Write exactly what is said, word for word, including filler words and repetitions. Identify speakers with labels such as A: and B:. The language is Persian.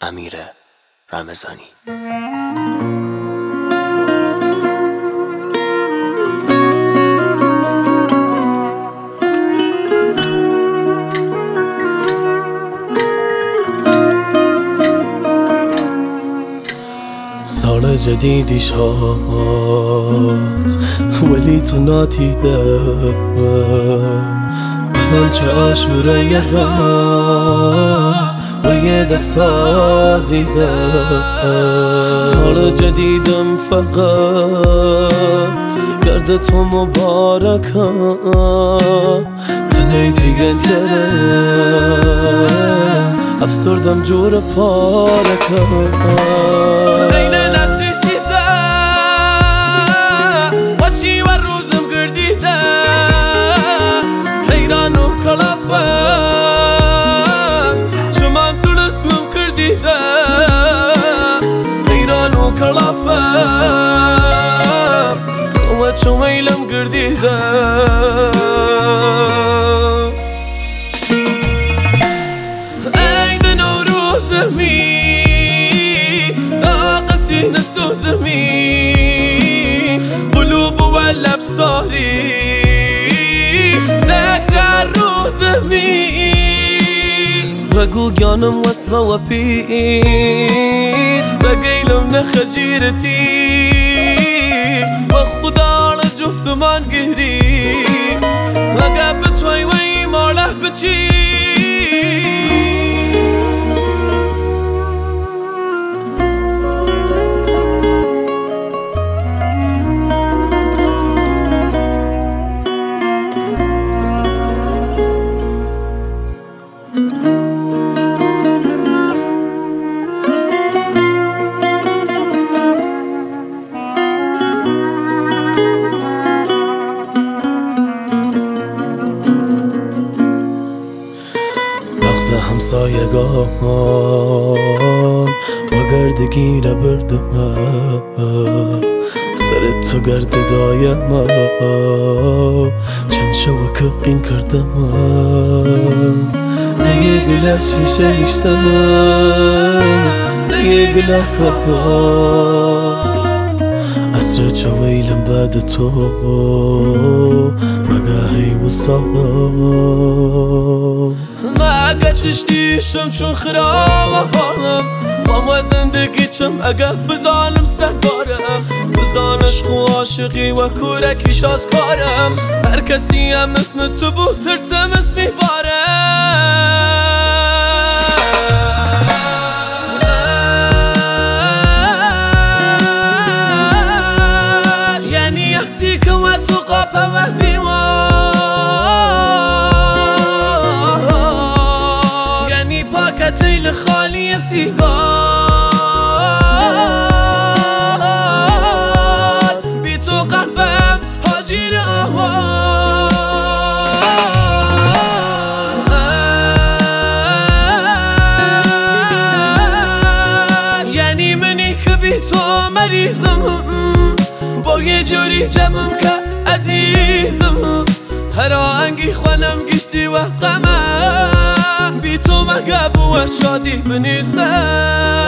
A: امیر رمضانی.
B: سال جدیدی شد ولی تو نادیده، بزن چه عاشوره را با یه دست سازیده. سال جدیدم فقط گرد تو مبارکه، تنهی دیگه تره افسردم جور پارکه. كلافر خوات شويلم قرديده ايد نوروز مي داقسي نسوز مي قلوب ولا بصاري ذكرى الروز مي رقو جانم وصله وفيد بقيلم نخجيرتي وخدا على جفت من قهري وقابت وي وي موله بتي همسایگان با گردگی نبردم، سر تو گرد دایم چند شوکه این کردم. نگه گله شیشه ایشتم نگه گله کتا عصر چویلم بعد تو مگاهی و صدا اگه چشتیشم چون خرابم با زندگی چم اگه بزانم سهدارم بزانش خو عاشقی و کورکیش از کارم هر کسی هم اسم تو بود ترسم اسمی بارم یعنی احسی که و تو قاپه و دیوان تیل خالی سیگار بی تو قلبم حاجیر آوار یعنی منی که بی تو مریضم با یه جوری جمعم که عزیزم هر آهنگی خوانم گشتی و غمم بی تو مگه بو شادی بنیسم